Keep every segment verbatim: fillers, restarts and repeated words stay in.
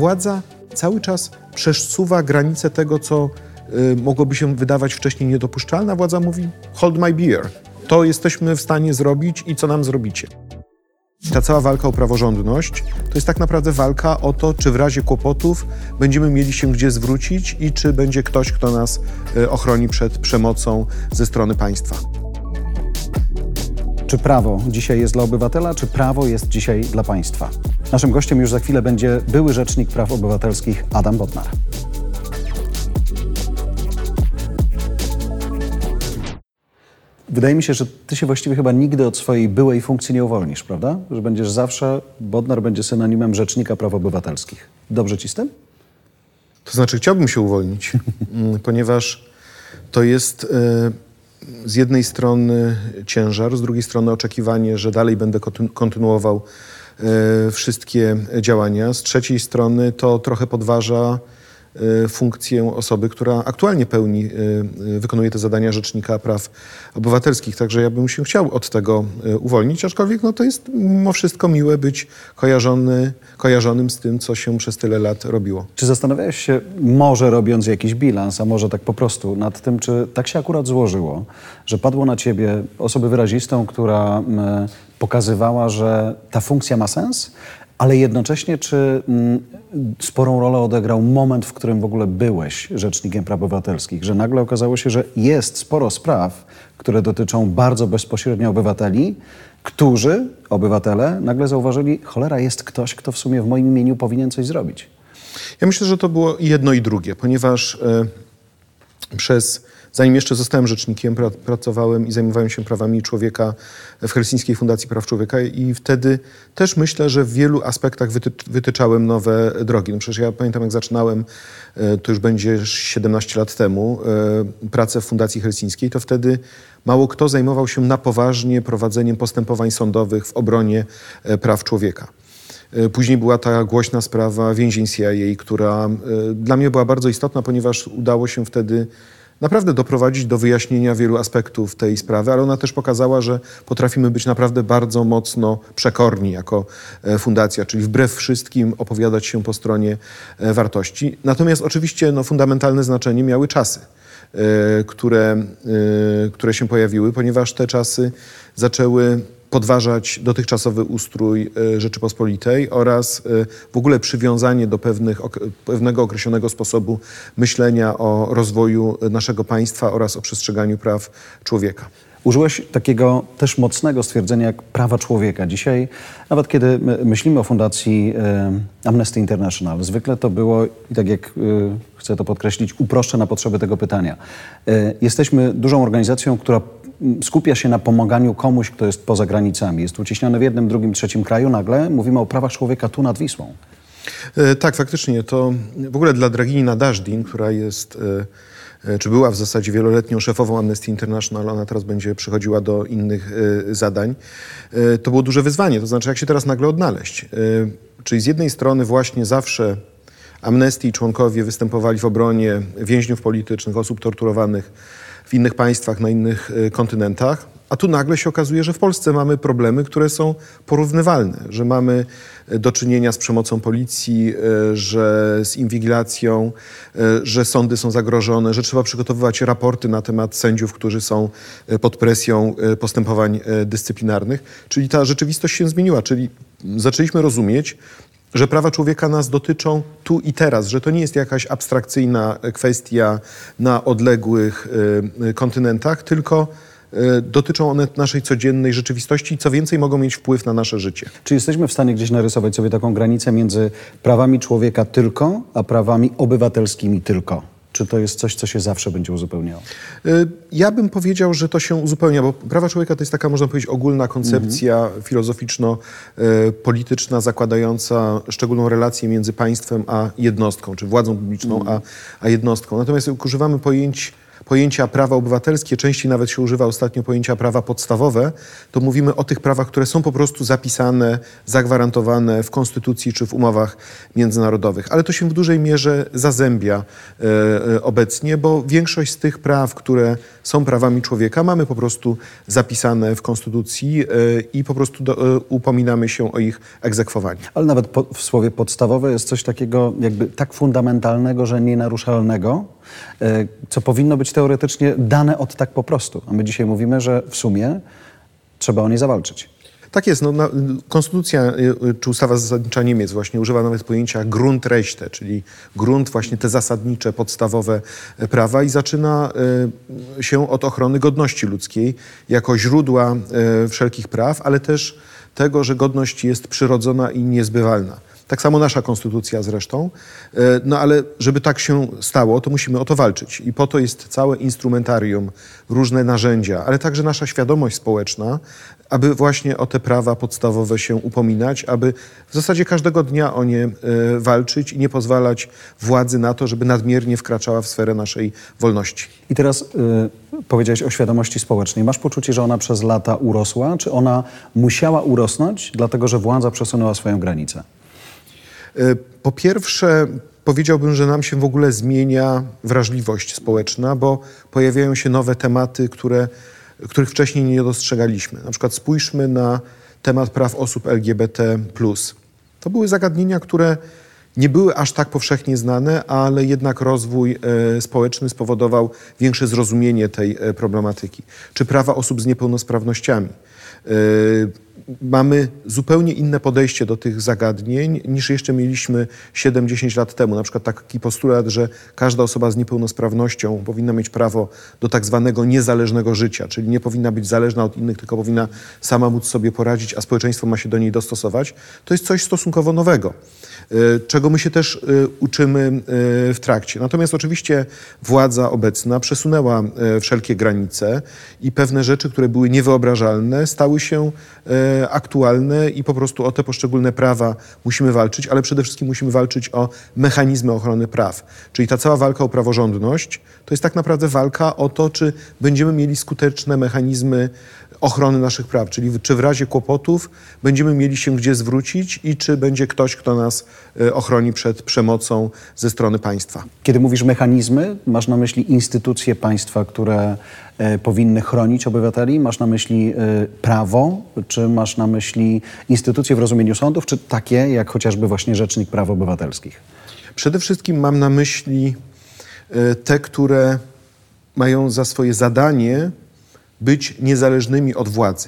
władza cały czas przesuwa granice tego, co y, mogłoby się wydawać wcześniej niedopuszczalne. Władza mówi, hold my beer. To jesteśmy w stanie zrobić i co nam zrobicie. Ta cała walka o praworządność to jest tak naprawdę walka o to, czy w razie kłopotów będziemy mieli się gdzie zwrócić i czy będzie ktoś, kto nas y, ochroni przed przemocą ze strony państwa. Czy prawo dzisiaj jest dla obywatela, czy prawo jest dzisiaj dla państwa? Naszym gościem już za chwilę będzie były Rzecznik Praw Obywatelskich Adam Bodnar. Wydaje mi się, że ty się właściwie chyba nigdy od swojej byłej funkcji nie uwolnisz, prawda? Że będziesz zawsze, Bodnar będzie synonimem Rzecznika Praw Obywatelskich. Dobrze ci z tym? To znaczy chciałbym się uwolnić, ponieważ to jest y, z jednej strony ciężar, z drugiej strony oczekiwanie, że dalej będę kontynuował y, wszystkie działania. Z trzeciej strony to trochę podważa y, funkcję osoby, która aktualnie pełni, y, y, wykonuje te zadania Rzecznika Praw Obywatelskich. Także ja bym się chciał od tego y, uwolnić, aczkolwiek no, to jest mimo wszystko miłe być kojarzony, kojarzonym z tym, co się przez tyle lat robiło. Czy zastanawiałeś się, może robiąc jakiś bilans, a może tak po prostu, nad tym, czy tak się akurat złożyło, że padło na ciebie osobę wyrazistą, która m, pokazywała, że ta funkcja ma sens, ale jednocześnie czy m, sporą rolę odegrał moment, w którym w ogóle byłeś Rzecznikiem Praw Obywatelskich, że nagle okazało się, że jest sporo spraw, które dotyczą bardzo bezpośrednio obywateli, którzy, obywatele, nagle zauważyli, cholera, jest ktoś, kto w sumie w moim imieniu powinien coś zrobić. Ja myślę, że to było i jedno i drugie, ponieważ y, przez, zanim jeszcze zostałem rzecznikiem, pra, pracowałem i zajmowałem się prawami człowieka w Helsińskiej Fundacji Praw Człowieka i wtedy też myślę, że w wielu aspektach wyty, wytyczałem nowe drogi. No przecież ja pamiętam, jak zaczynałem, y, to już będzie siedemnaście lat temu, y, pracę w Fundacji Helsińskiej, to wtedy mało kto zajmował się na poważnie prowadzeniem postępowań sądowych w obronie y, praw człowieka. Później była ta głośna sprawa więzień C I A, która y, dla mnie była bardzo istotna, ponieważ udało się wtedy naprawdę doprowadzić do wyjaśnienia wielu aspektów tej sprawy, ale ona też pokazała, że potrafimy być naprawdę bardzo mocno przekorni jako e, fundacja, czyli wbrew wszystkim opowiadać się po stronie e, wartości. Natomiast oczywiście no, fundamentalne znaczenie miały czasy, e, które, e, które się pojawiły, ponieważ te czasy zaczęły podważać dotychczasowy ustrój Rzeczypospolitej oraz w ogóle przywiązanie do pewnych, pewnego określonego sposobu myślenia o rozwoju naszego państwa oraz o przestrzeganiu praw człowieka. Użyłeś takiego też mocnego stwierdzenia jak prawa człowieka. Dzisiaj, nawet kiedy myślimy o fundacji y, Amnesty International, zwykle to było, i tak jak y, chcę to podkreślić, uproszczę na potrzeby tego pytania. Y, jesteśmy dużą organizacją, która skupia się na pomaganiu komuś, kto jest poza granicami. Jest uciśniony w jednym, drugim, trzecim kraju. Nagle mówimy o prawach człowieka tu nad Wisłą. E, tak, faktycznie. To w ogóle dla Dragini Nadażdin, która jest, e, czy była w zasadzie wieloletnią szefową Amnesty International, ona teraz będzie przychodziła do innych e, zadań, e, to było duże wyzwanie. To znaczy, jak się teraz nagle odnaleźć. E, czyli z jednej strony właśnie zawsze Amnesty i członkowie występowali w obronie więźniów politycznych, osób torturowanych w innych państwach, na innych kontynentach, a tu nagle się okazuje, że w Polsce mamy problemy, które są porównywalne, że mamy do czynienia z przemocą policji, że z inwigilacją, że sądy są zagrożone, że trzeba przygotowywać raporty na temat sędziów, którzy są pod presją postępowań dyscyplinarnych. Czyli ta rzeczywistość się zmieniła, czyli zaczęliśmy rozumieć, że prawa człowieka nas dotyczą tu i teraz, że to nie jest jakaś abstrakcyjna kwestia na odległych y, kontynentach, tylko y, dotyczą one naszej codziennej rzeczywistości i co więcej mogą mieć wpływ na nasze życie. Czy jesteśmy w stanie gdzieś narysować sobie taką granicę między prawami człowieka tylko, a prawami obywatelskimi tylko? Czy to jest coś, co się zawsze będzie uzupełniało? Ja bym powiedział, że to się uzupełnia, bo prawa człowieka to jest taka, można powiedzieć, ogólna koncepcja mhm. filozoficzno-polityczna zakładająca szczególną relację między państwem a jednostką, czy władzą publiczną mhm. a, a jednostką. Natomiast jak używamy pojęć pojęcia prawa obywatelskie, częściej nawet się używa ostatnio pojęcia prawa podstawowe, to mówimy o tych prawach, które są po prostu zapisane, zagwarantowane w konstytucji czy w umowach międzynarodowych. Ale to się w dużej mierze zazębia e, obecnie, bo większość z tych praw, które są prawami człowieka, mamy po prostu zapisane w konstytucji e, i po prostu do, e, upominamy się o ich egzekwowanie. Ale nawet po, w słowie podstawowe jest coś takiego jakby tak fundamentalnego, że nienaruszalnego, e, co powinno być teoretycznie dane od tak po prostu. A my dzisiaj mówimy, że w sumie trzeba o nie zawalczyć. Tak jest. No, na, konstytucja czy ustawa zasadnicza Niemiec właśnie używa nawet pojęcia Grundrechte, czyli grunt, właśnie te zasadnicze, podstawowe prawa i zaczyna y, się od ochrony godności ludzkiej jako źródła y, wszelkich praw, ale też tego, że godność jest przyrodzona i niezbywalna. Tak samo nasza konstytucja zresztą. No ale żeby tak się stało, to musimy o to walczyć. I po to jest całe instrumentarium, różne narzędzia, ale także nasza świadomość społeczna, aby właśnie o te prawa podstawowe się upominać, aby w zasadzie każdego dnia o nie walczyć i nie pozwalać władzy na to, żeby nadmiernie wkraczała w sferę naszej wolności. I teraz y, powiedziałeś o świadomości społecznej. Masz poczucie, że ona przez lata urosła, czy ona musiała urosnąć, dlatego że władza przesunęła swoją granicę? Po pierwsze, powiedziałbym, że nam się w ogóle zmienia wrażliwość społeczna, bo pojawiają się nowe tematy, które, których wcześniej nie dostrzegaliśmy. Na przykład spójrzmy na temat praw osób L G B T plus. To były zagadnienia, które nie były aż tak powszechnie znane, ale jednak rozwój e, społeczny spowodował większe zrozumienie tej e, problematyki. Czy prawa osób z niepełnosprawnościami. E, Mamy zupełnie inne podejście do tych zagadnień niż jeszcze mieliśmy siedem dziesięć lat temu. Na przykład taki postulat, że każda osoba z niepełnosprawnością powinna mieć prawo do tak zwanego niezależnego życia, czyli nie powinna być zależna od innych, tylko powinna sama móc sobie poradzić, a społeczeństwo ma się do niej dostosować. To jest coś stosunkowo nowego, czego my się też uczymy w trakcie. Natomiast oczywiście władza obecna przesunęła wszelkie granice i pewne rzeczy, które były niewyobrażalne, stały się aktualne i po prostu o te poszczególne prawa musimy walczyć, ale przede wszystkim musimy walczyć o mechanizmy ochrony praw. Czyli ta cała walka o praworządność to jest tak naprawdę walka o to, czy będziemy mieli skuteczne mechanizmy ochrony naszych praw, czyli czy w razie kłopotów będziemy mieli się gdzie zwrócić i czy będzie ktoś, kto nas ochroni przed przemocą ze strony państwa. Kiedy mówisz mechanizmy, masz na myśli instytucje państwa, które e, powinny chronić obywateli? Masz na myśli e, prawo? Czy masz na myśli instytucje w rozumieniu sądów, czy takie jak chociażby właśnie Rzecznik Praw Obywatelskich? Przede wszystkim mam na myśli e, te, które mają za swoje zadanie być niezależnymi od władzy,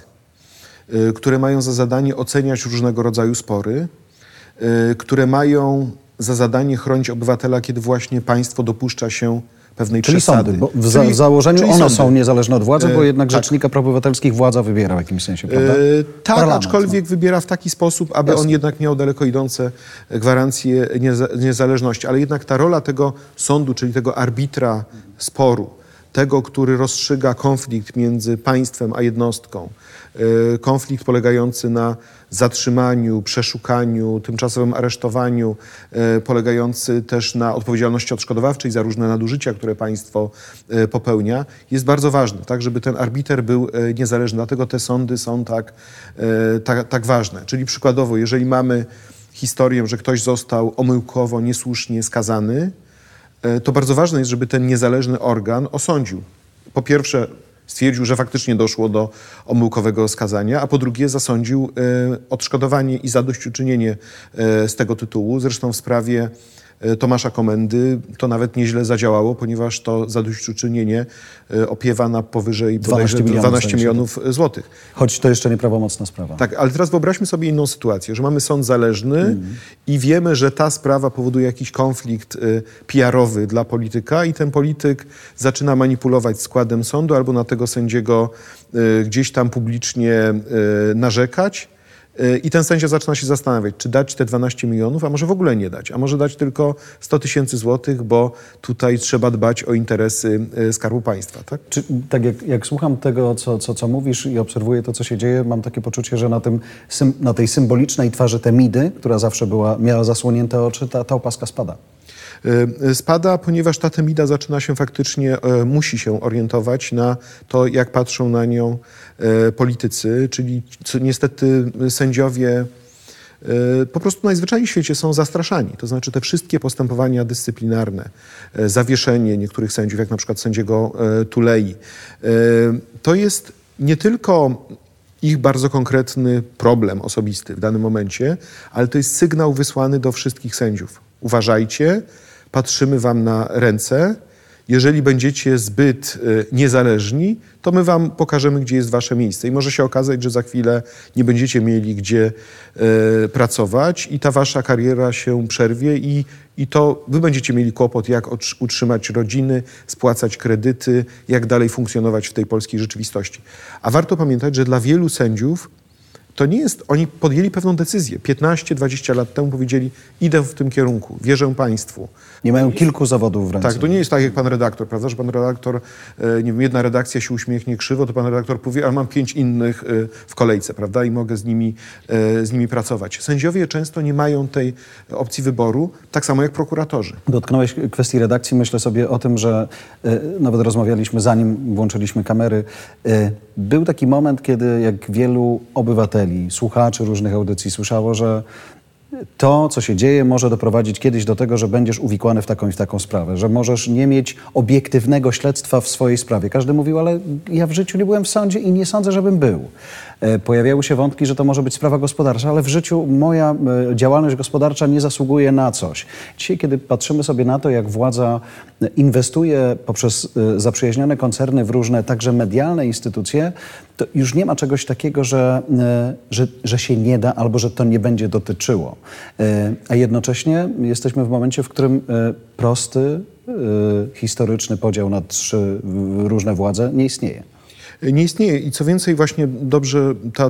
y, które mają za zadanie oceniać różnego rodzaju spory, y, które mają za zadanie chronić obywatela, kiedy właśnie państwo dopuszcza się pewnej czyli przesady. Sądy, bo w, za, w założeniu czyli one sądy. są niezależne od władzy, bo jednak e, tak. Rzecznika Praw Obywatelskich władza wybiera w jakimś sensie, prawda? E, tak, Parlament, aczkolwiek no. wybiera w taki sposób, aby Jasne. on jednak miał daleko idące gwarancje nieza, niezależności. Ale jednak ta rola tego sądu, czyli tego arbitra sporu, tego, który rozstrzyga konflikt między państwem a jednostką, konflikt polegający na zatrzymaniu, przeszukaniu, tymczasowym aresztowaniu, polegający też na odpowiedzialności odszkodowawczej za różne nadużycia, które państwo popełnia, jest bardzo ważny, tak, żeby ten arbiter był niezależny. Dlatego te sądy są tak, tak, tak ważne. Czyli przykładowo, jeżeli mamy historię, że ktoś został omyłkowo, niesłusznie skazany, to bardzo ważne jest, żeby ten niezależny organ osądził. Po pierwsze stwierdził, że faktycznie doszło do omyłkowego skazania, a po drugie zasądził e, odszkodowanie i zadośćuczynienie e, z tego tytułu. Zresztą w sprawie e, Tomasza Komendy to nawet nieźle zadziałało, ponieważ to zadośćuczynienie e, opiewa na powyżej dwanaście milionów, dwanaście milionów złotych. Choć to jeszcze nieprawomocna sprawa. Tak, ale teraz wyobraźmy sobie inną sytuację, że mamy sąd zależny mm. i wiemy, że ta sprawa powoduje jakiś konflikt y, P R-owy dla polityka i ten polityk zaczyna manipulować składem sądu albo na tego sędziego y, gdzieś tam publicznie y, narzekać. I ten sędzia zaczyna się zastanawiać, czy dać te dwanaście milionów, a może w ogóle nie dać, a może dać tylko sto tysięcy złotych, bo tutaj trzeba dbać o interesy Skarbu Państwa. Tak, czy, tak jak, jak słucham tego, co, co, co mówisz i obserwuję to, co się dzieje, mam takie poczucie, że na, tym, na tej symbolicznej twarzy Temidy, która zawsze była, miała zasłonięte oczy, ta, ta opaska spada. Spada, ponieważ ta temida zaczyna się faktycznie, musi się orientować na to, jak patrzą na nią politycy, czyli co, niestety sędziowie po prostu najzwyczajniej w świecie są zastraszani. To znaczy te wszystkie postępowania dyscyplinarne, zawieszenie niektórych sędziów, jak na przykład sędziego Tulei, to jest nie tylko ich bardzo konkretny problem osobisty w danym momencie, ale to jest sygnał wysłany do wszystkich sędziów. Uważajcie, patrzymy wam na ręce. Jeżeli będziecie zbyt niezależni, to my wam pokażemy, gdzie jest wasze miejsce. I może się okazać, że za chwilę nie będziecie mieli gdzie e, pracować i ta wasza kariera się przerwie i, i to wy będziecie mieli kłopot, jak utrzymać rodziny, spłacać kredyty, jak dalej funkcjonować w tej polskiej rzeczywistości. A warto pamiętać, że dla wielu sędziów to nie jest, oni podjęli pewną decyzję. piętnaście dwadzieścia lat temu powiedzieli, idę w tym kierunku, wierzę państwu. Nie mają kilku zawodów w ręce. Tak, to nie jest tak jak pan redaktor, prawda, że pan redaktor, nie wiem, jedna redakcja się uśmiechnie krzywo, to pan redaktor powie, ale mam pięć innych w kolejce, prawda, i mogę z nimi, z nimi pracować. Sędziowie często nie mają tej opcji wyboru, tak samo jak prokuratorzy. Dotknąłeś kwestii redakcji, myślę sobie o tym, że e, nawet rozmawialiśmy zanim włączyliśmy kamery. E, był taki moment, kiedy jak wielu obywateli, słuchaczy różnych audycji słyszało, że to, co się dzieje, może doprowadzić kiedyś do tego, że będziesz uwikłany w taką i w taką sprawę, że możesz nie mieć obiektywnego śledztwa w swojej sprawie. Każdy mówił, ale ja w życiu nie byłem w sądzie i nie sądzę, żebym był. E, pojawiały się wątki, że to może być sprawa gospodarcza, ale w życiu moja e, działalność gospodarcza nie zasługuje na coś. Dzisiaj, kiedy patrzymy sobie na to, jak władza inwestuje poprzez e, zaprzyjaźnione koncerny w różne, także medialne instytucje, to już nie ma czegoś takiego, że, e, że, że się nie da albo że to nie będzie dotyczyło. E, a jednocześnie jesteśmy w momencie, w którym e, prosty, e, historyczny podział na trzy różne władze nie istnieje. Nie istnieje i co więcej właśnie dobrze ta,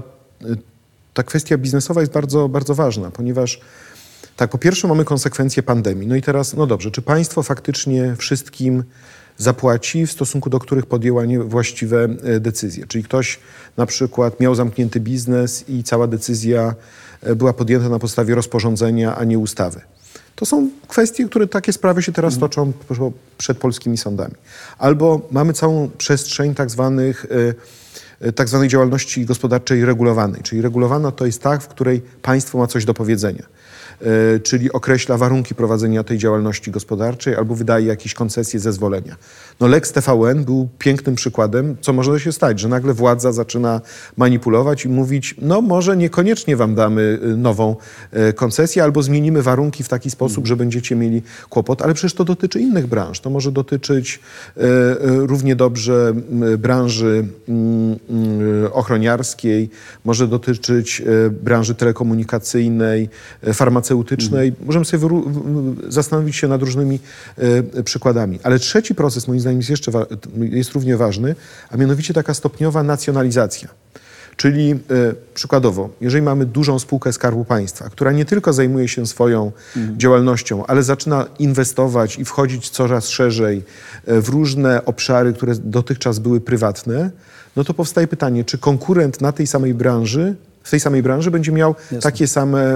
ta kwestia biznesowa jest bardzo, bardzo ważna, ponieważ tak, po pierwsze mamy konsekwencje pandemii. No i teraz, no dobrze, czy państwo faktycznie wszystkim zapłaci, w stosunku do których podjęła niewłaściwe decyzje? Czyli ktoś na przykład miał zamknięty biznes i cała decyzja była podjęta na podstawie rozporządzenia, a nie ustawy. To są kwestie, które takie sprawy się teraz toczą przed polskimi sądami. Albo mamy całą przestrzeń tak zwanych, tak zwanej działalności gospodarczej regulowanej. Czyli regulowana to jest ta, w której państwo ma coś do powiedzenia. Czyli określa warunki prowadzenia tej działalności gospodarczej albo wydaje jakieś koncesje, zezwolenia. No Lex T V N był pięknym przykładem, co może się stać, że nagle władza zaczyna manipulować i mówić, no może niekoniecznie wam damy nową koncesję albo zmienimy warunki w taki sposób, że będziecie mieli kłopot, ale przecież to dotyczy innych branż. To może dotyczyć równie dobrze branży ochroniarskiej, może dotyczyć branży telekomunikacyjnej, farmaceutycznej. Możemy sobie zastanowić się nad różnymi e, przykładami. Ale trzeci proces, moim zdaniem, jest jeszcze jest równie ważny, a mianowicie taka stopniowa nacjonalizacja. Czyli e, przykładowo, jeżeli mamy dużą spółkę Skarbu Państwa, która nie tylko zajmuje się swoją mhm. działalnością, ale zaczyna inwestować i wchodzić coraz szerzej w różne obszary, które dotychczas były prywatne, no to powstaje pytanie, czy konkurent na tej samej branży w tej samej branży będzie miał Jasne. takie same e,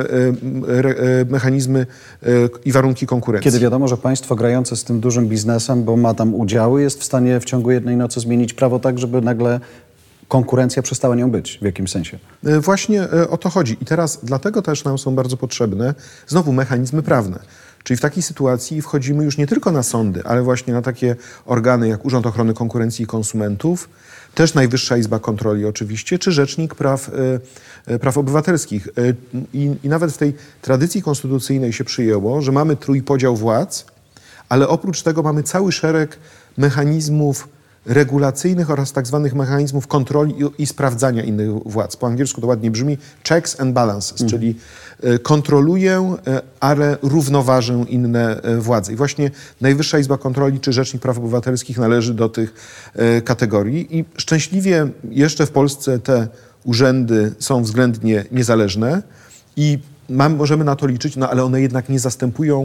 e, mechanizmy e, i warunki konkurencji. Kiedy wiadomo, że państwo grające z tym dużym biznesem, bo ma tam udziały, jest w stanie w ciągu jednej nocy zmienić prawo tak, żeby nagle konkurencja przestała nią być w jakimś sensie. E, właśnie e, o to chodzi. I teraz dlatego też nam są bardzo potrzebne znowu mechanizmy prawne. Czyli w takiej sytuacji wchodzimy już nie tylko na sądy, ale właśnie na takie organy jak Urząd Ochrony Konkurencji i Konsumentów, też Najwyższa Izba Kontroli oczywiście, czy Rzecznik Praw, e, Praw Obywatelskich. E, i, I nawet w tej tradycji konstytucyjnej się przyjęło, że mamy trójpodział władz, ale oprócz tego mamy cały szereg mechanizmów regulacyjnych oraz tak zwanych mechanizmów kontroli i, i sprawdzania innych władz. Po angielsku to ładnie brzmi checks and balances, mhm. czyli e, kontroluję, e, ale równoważę inne e, władze. I właśnie Najwyższa Izba Kontroli czy Rzecznik Praw Obywatelskich należy do tych e, kategorii. I szczęśliwie jeszcze w Polsce te urzędy są względnie niezależne i mam, możemy na to liczyć, no ale one jednak nie zastępują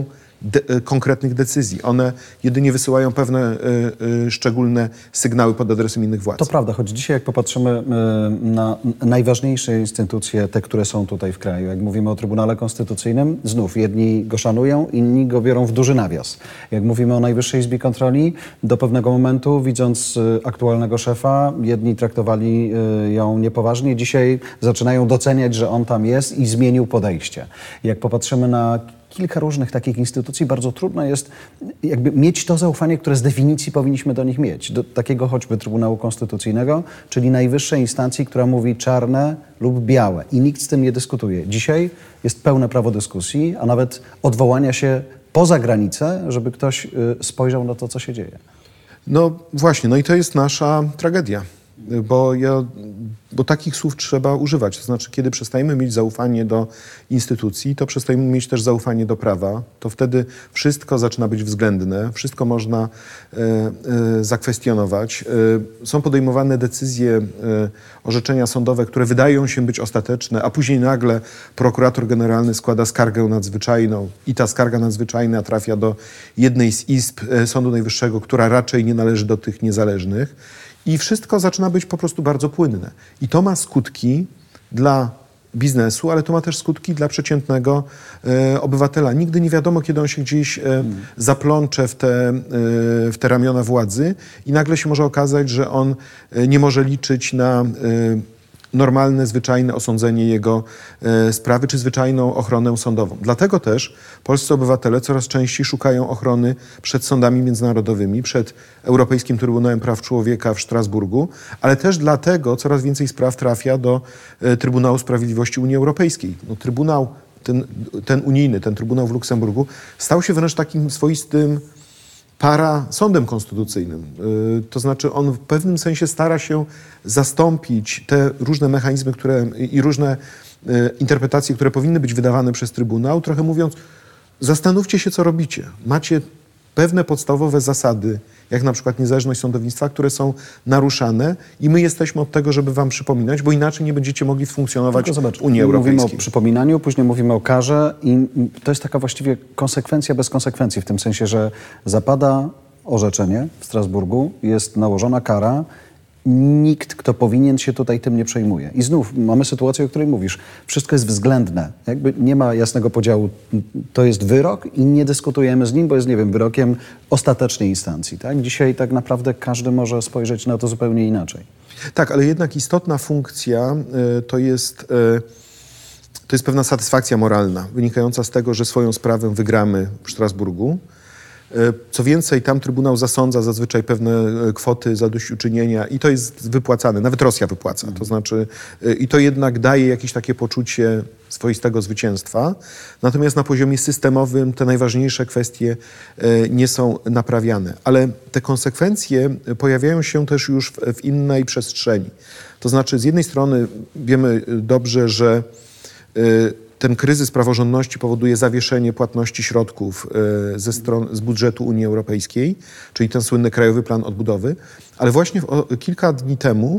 de- konkretnych decyzji. One jedynie wysyłają pewne y, y, szczególne sygnały pod adresem innych władz. To prawda, choć dzisiaj jak popatrzymy y, na najważniejsze instytucje, te, które są tutaj w kraju, jak mówimy o Trybunale Konstytucyjnym, znów jedni go szanują, inni go biorą w duży nawias. Jak mówimy o Najwyższej Izbie Kontroli, do pewnego momentu, widząc y, aktualnego szefa, jedni traktowali y, ją niepoważnie, dzisiaj zaczynają doceniać, że on tam jest i zmienił podejście. Jak popatrzymy na kilka różnych takich instytucji, bardzo trudno jest jakby mieć to zaufanie, które z definicji powinniśmy do nich mieć. Do takiego choćby Trybunału Konstytucyjnego, czyli najwyższej instancji, która mówi czarne lub białe i nikt z tym nie dyskutuje. Dzisiaj jest pełne prawo dyskusji, a nawet odwołania się poza granicę, żeby ktoś y, spojrzał na to, co się dzieje. No właśnie, no i to jest nasza tragedia, bo, ja, bo takich słów trzeba używać. To znaczy, kiedy przestajemy mieć zaufanie do instytucji, to przestajemy mieć też zaufanie do prawa, to wtedy wszystko zaczyna być względne, wszystko można e, e, zakwestionować. E, są podejmowane decyzje, e, orzeczenia sądowe, które wydają się być ostateczne, a później nagle prokurator generalny składa skargę nadzwyczajną i ta skarga nadzwyczajna trafia do jednej z izb e, Sądu Najwyższego, która raczej nie należy do tych niezależnych. I wszystko zaczyna być po prostu bardzo płynne. I to ma skutki dla biznesu, ale to ma też skutki dla przeciętnego e, obywatela. Nigdy nie wiadomo, kiedy on się gdzieś e, zaplącze w te, e, w te ramiona władzy i nagle się może okazać, że on e, nie może liczyć na e, normalne, zwyczajne osądzenie jego e, sprawy, czy zwyczajną ochronę sądową. Dlatego też polscy obywatele coraz częściej szukają ochrony przed sądami międzynarodowymi, przed Europejskim Trybunałem Praw Człowieka w Strasburgu, ale też dlatego coraz więcej spraw trafia do e, Trybunału Sprawiedliwości Unii Europejskiej. No, Trybunał, ten, ten unijny, ten Trybunał w Luksemburgu stał się wręcz takim swoistym para sądem konstytucyjnym. Yy, to znaczy on w pewnym sensie stara się zastąpić te różne mechanizmy które, i różne yy, interpretacje, które powinny być wydawane przez Trybunał, trochę mówiąc, zastanówcie się, co robicie. Macie pewne podstawowe zasady, jak na przykład niezależność sądownictwa, które są naruszane i my jesteśmy od tego, żeby wam przypominać, bo inaczej nie będziecie mogli funkcjonować zobacz, w Unii Europejskiej. Mówimy o przypominaniu, później mówimy o karze i to jest taka właściwie konsekwencja bez konsekwencji, w tym sensie, że zapada orzeczenie w Strasburgu, jest nałożona kara, nikt, kto powinien się tutaj tym nie przejmuje. I znów mamy sytuację, o której mówisz. Wszystko jest względne. Jakby nie ma jasnego podziału. To jest wyrok i nie dyskutujemy z nim, bo jest, nie wiem, wyrokiem ostatecznej instancji. Tak? Dzisiaj tak naprawdę każdy może spojrzeć na to zupełnie inaczej. Tak, ale jednak istotna funkcja y, to jest... Y, To jest pewna satysfakcja moralna, wynikająca z tego, że swoją sprawę wygramy w Strasburgu. Co więcej, tam Trybunał zasądza zazwyczaj pewne kwoty zadośćuczynienia i to jest wypłacane, nawet Rosja wypłaca. To znaczy, i to jednak daje jakieś takie poczucie swoistego zwycięstwa. Natomiast na poziomie systemowym te najważniejsze kwestie nie są naprawiane. Ale te konsekwencje pojawiają się też już w, w innej przestrzeni. To znaczy, z jednej strony wiemy dobrze, że ten kryzys praworządności powoduje zawieszenie płatności środków ze stron, z budżetu Unii Europejskiej, czyli ten słynny Krajowy Plan Odbudowy. Ale właśnie o, kilka dni temu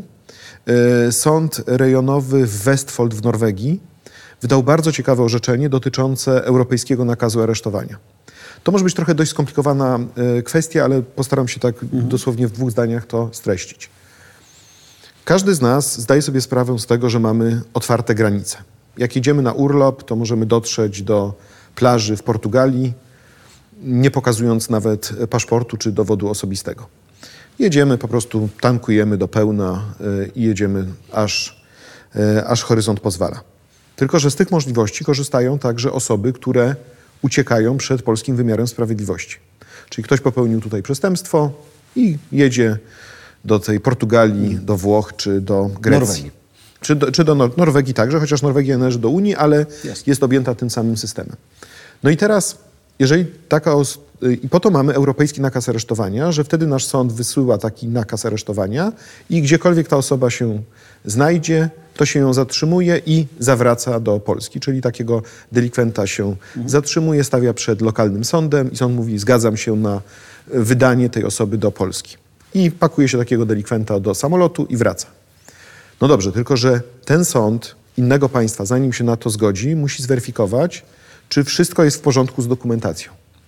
Sąd Rejonowy w Westfold w Norwegii wydał bardzo ciekawe orzeczenie dotyczące europejskiego nakazu aresztowania. To może być trochę dość skomplikowana kwestia, ale postaram się tak mhm. dosłownie w dwóch zdaniach to streścić. Każdy z nas zdaje sobie sprawę z tego, że mamy otwarte granice. Jak jedziemy na urlop, to możemy dotrzeć do plaży w Portugalii, nie pokazując nawet paszportu czy dowodu osobistego. Jedziemy, po prostu tankujemy do pełna i jedziemy, aż, aż horyzont pozwala. Tylko że z tych możliwości korzystają także osoby, które uciekają przed polskim wymiarem sprawiedliwości. Czyli ktoś popełnił tutaj przestępstwo i jedzie do tej Portugalii, do Włoch czy do Grecji. Norwegii. Czy do, czy do Nor- Norwegii także, chociaż Norwegia należy do Unii, ale jest. jest objęta tym samym systemem. No i teraz, jeżeli taka os- i po to mamy europejski nakaz aresztowania, że wtedy nasz sąd wysyła taki nakaz aresztowania i gdziekolwiek ta osoba się znajdzie, to się ją zatrzymuje i zawraca do Polski. Czyli takiego delikwenta się mhm. zatrzymuje, stawia przed lokalnym sądem i sąd mówi, zgadzam się na wydanie tej osoby do Polski. I pakuje się takiego delikwenta do samolotu i wraca. No dobrze, tylko że ten sąd innego państwa, zanim się na to zgodzi, musi zweryfikować, czy wszystko jest w porządku z dokumentacją.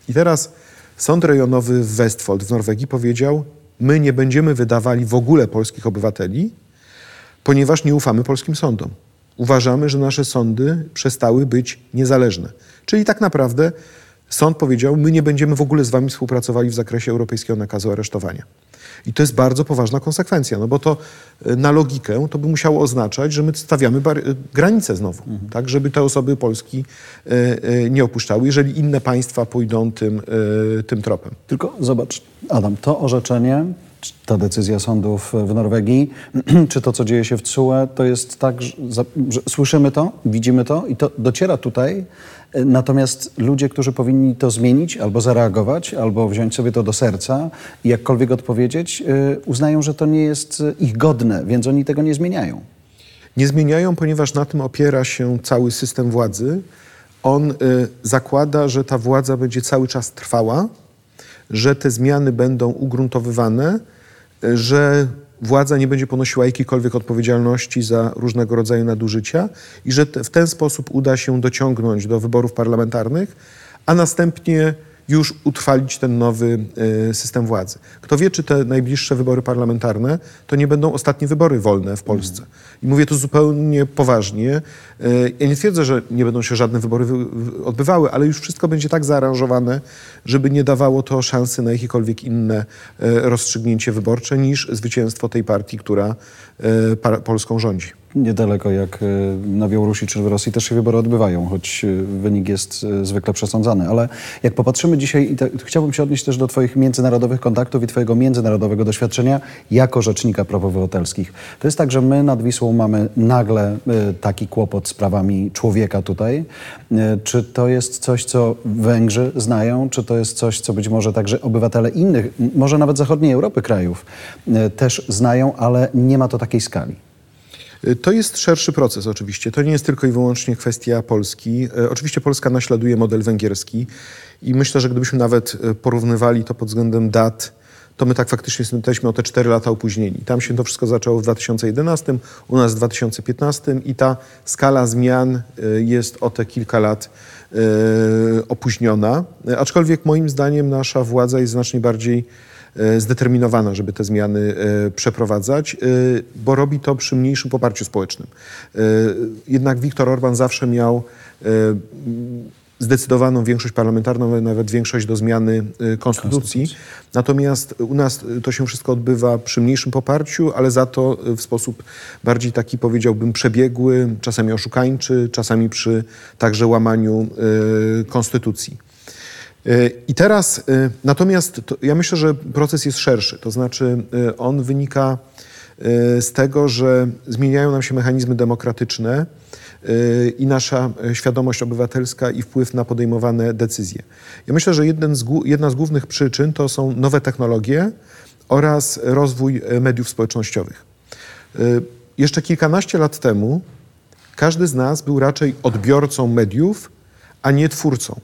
I teraz Sąd Rejonowy w Westfold w Norwegii powiedział, my nie będziemy wydawali w ogóle polskich obywateli, ponieważ nie ufamy polskim sądom. Uważamy, że nasze sądy przestały być niezależne. Czyli tak naprawdę sąd powiedział, my nie będziemy w ogóle z wami współpracowali w zakresie europejskiego nakazu aresztowania. I to jest bardzo poważna konsekwencja, no bo to na logikę to by musiało oznaczać, że my stawiamy granice znowu, mhm. tak, żeby te osoby Polski e, e, nie opuszczały, jeżeli inne państwa pójdą tym, e, tym tropem. Tylko zobacz, Adam, to orzeczenie, ta decyzja sądów w Norwegii, czy to, co dzieje się w T S U E, to jest tak, że, że słyszymy to, widzimy to i to dociera tutaj, natomiast ludzie, którzy powinni to zmienić albo zareagować, albo wziąć sobie to do serca i jakkolwiek odpowiedzieć, uznają, że to nie jest ich godne, więc oni tego nie zmieniają. Nie zmieniają, ponieważ na tym opiera się cały system władzy. On y, zakłada, że ta władza będzie cały czas trwała, że te zmiany będą ugruntowywane, że władza nie będzie ponosiła jakiejkolwiek odpowiedzialności za różnego rodzaju nadużycia i że te, w ten sposób uda się dociągnąć do wyborów parlamentarnych, a następnie już utrwalić ten nowy y, system władzy. Kto wie, czy te najbliższe wybory parlamentarne to nie będą ostatnie wybory wolne w Polsce. I mówię to zupełnie poważnie. Y, ja nie twierdzę, że nie będą się żadne wybory wy, wy, odbywały, ale już wszystko będzie tak zaaranżowane, żeby nie dawało to szansy na jakiekolwiek inne y, rozstrzygnięcie wyborcze niż zwycięstwo tej partii, która y, par, Polską rządzi. Niedaleko jak na Białorusi czy w Rosji też się wybory odbywają, choć wynik jest zwykle przesądzany. Ale jak popatrzymy dzisiaj, i te, chciałbym się odnieść też do twoich międzynarodowych kontaktów i twojego międzynarodowego doświadczenia jako rzecznika praw obywatelskich. To jest tak, że my nad Wisłą mamy nagle taki kłopot z prawami człowieka tutaj. Czy to jest coś, co Węgrzy znają? Czy to jest coś, co być może także obywatele innych, może nawet zachodniej Europy krajów też znają, ale nie ma to takiej skali? To jest szerszy proces oczywiście. To nie jest tylko i wyłącznie kwestia Polski. Oczywiście Polska naśladuje model węgierski i myślę, że gdybyśmy nawet porównywali to pod względem dat, to my tak faktycznie jesteśmy o te cztery lata opóźnieni. Tam się to wszystko zaczęło w dwa tysiące jedenastym, u nas w dwa tysiące piętnastym i ta skala zmian jest o te kilka lat opóźniona. Aczkolwiek moim zdaniem nasza władza jest znacznie bardziej zdeterminowana, żeby te zmiany przeprowadzać, bo robi to przy mniejszym poparciu społecznym. Jednak Viktor Orban zawsze miał zdecydowaną większość parlamentarną, nawet większość do zmiany konstytucji. Konstytucji. Natomiast u nas to się wszystko odbywa przy mniejszym poparciu, ale za to w sposób bardziej taki, powiedziałbym, przebiegły, czasami oszukańczy, czasami przy także łamaniu konstytucji. I teraz, natomiast to, ja myślę, że proces jest szerszy, to znaczy on wynika z tego, że zmieniają nam się mechanizmy demokratyczne i nasza świadomość obywatelska i wpływ na podejmowane decyzje. Ja myślę, że jeden z, jedna z głównych przyczyn to są nowe technologie oraz rozwój mediów społecznościowych. Jeszcze kilkanaście lat temu każdy z nas był raczej odbiorcą mediów, a nie twórcą.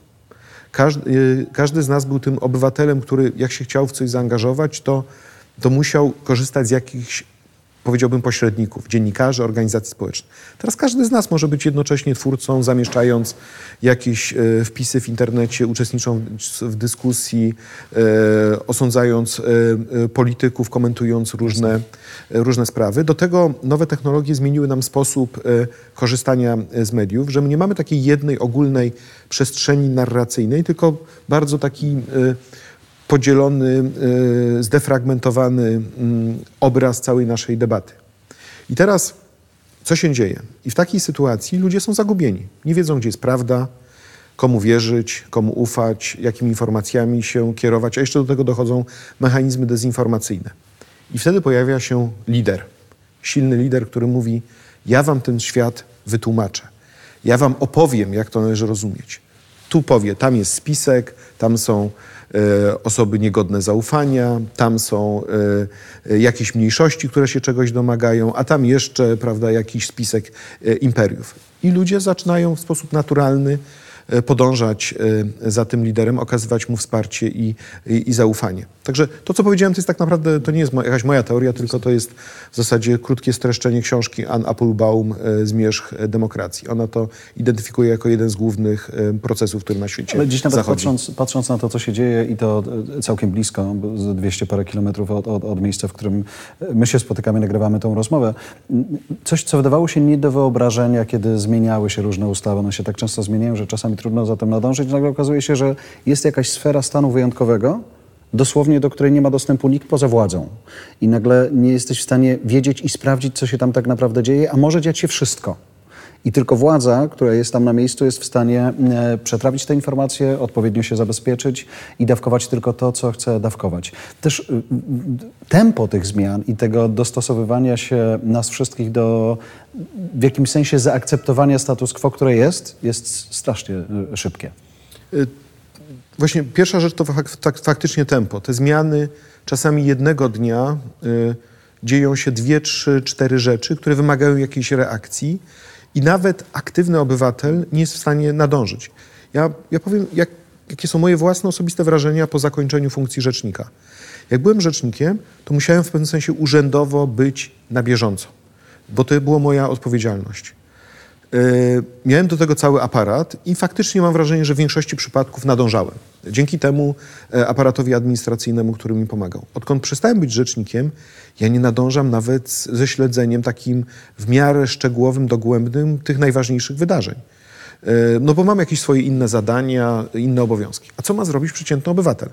Każdy, każdy z nas był tym obywatelem, który jak się chciał w coś zaangażować, to, to musiał korzystać z jakichś, powiedziałbym, pośredników, dziennikarzy, organizacji społecznych. Teraz każdy z nas może być jednocześnie twórcą, zamieszczając jakieś e, wpisy w internecie, uczestnicząc w dyskusji, e, osądzając e, polityków, komentując różne, e, różne sprawy. Do tego nowe technologie zmieniły nam sposób e, korzystania z mediów, że my nie mamy takiej jednej ogólnej przestrzeni narracyjnej, tylko bardzo taki e, podzielony, zdefragmentowany obraz całej naszej debaty. I teraz co się dzieje? I w takiej sytuacji ludzie są zagubieni. Nie wiedzą, gdzie jest prawda, komu wierzyć, komu ufać, jakimi informacjami się kierować, a jeszcze do tego dochodzą mechanizmy dezinformacyjne. I wtedy pojawia się lider, silny lider, który mówi: ja wam ten świat wytłumaczę, ja wam opowiem, jak to należy rozumieć. Tu powie, tam jest spisek, tam są e, osoby niegodne zaufania, tam są e, jakieś mniejszości, które się czegoś domagają, a tam jeszcze, prawda, jakiś spisek e, imperiów. I ludzie zaczynają w sposób naturalny e, podążać e, za tym liderem, okazywać mu wsparcie i, i, i zaufanie. Także to, co powiedziałem, to jest tak naprawdę, to nie jest mo- jakaś moja teoria, tylko to jest w zasadzie krótkie streszczenie książki Ann Applebaum e, Zmierzch demokracji. Ona to identyfikuje jako jeden z głównych e, procesów, który na świecie Ale dziś nawet zachodzi. patrząc, patrząc na to, co się dzieje i to e, całkiem blisko, bo z dwieście parę kilometrów od, od, od miejsca, w którym my się spotykamy, nagrywamy tą rozmowę, m, coś, co wydawało się nie do wyobrażenia, kiedy zmieniały się różne ustawy. One się tak często zmieniają, że czasami trudno za tym nadążyć. Nagle okazuje się, że jest jakaś sfera stanu wyjątkowego, dosłownie do której nie ma dostępu nikt poza władzą. I nagle nie jesteś w stanie wiedzieć i sprawdzić, co się tam tak naprawdę dzieje, a może dziać się wszystko. I tylko władza, która jest tam na miejscu, jest w stanie e, przetrawić te informacje, odpowiednio się zabezpieczyć i dawkować tylko to, co chce dawkować. Też y, y, tempo tych zmian i tego dostosowywania się nas wszystkich do w jakimś sensie zaakceptowania status quo, które jest, jest strasznie y, szybkie. Właśnie pierwsza rzecz to fak- tak, faktycznie tempo. Te zmiany czasami jednego dnia y, dzieją się dwie, trzy, cztery rzeczy, które wymagają jakiejś reakcji i nawet aktywny obywatel nie jest w stanie nadążyć. Ja, ja powiem, jak, jakie są moje własne osobiste wrażenia po zakończeniu funkcji rzecznika. Jak byłem rzecznikiem, to musiałem w pewnym sensie urzędowo być na bieżąco, bo to była moja odpowiedzialność. Yy, miałem do tego cały aparat i faktycznie mam wrażenie, że w większości przypadków nadążałem. Dzięki temu e, aparatowi administracyjnemu, który mi pomagał. Odkąd przestałem być rzecznikiem, ja nie nadążam nawet z- ze śledzeniem takim w miarę szczegółowym, dogłębnym tych najważniejszych wydarzeń. Yy, no bo mam jakieś swoje inne zadania, inne obowiązki. A co ma zrobić przeciętny obywatel?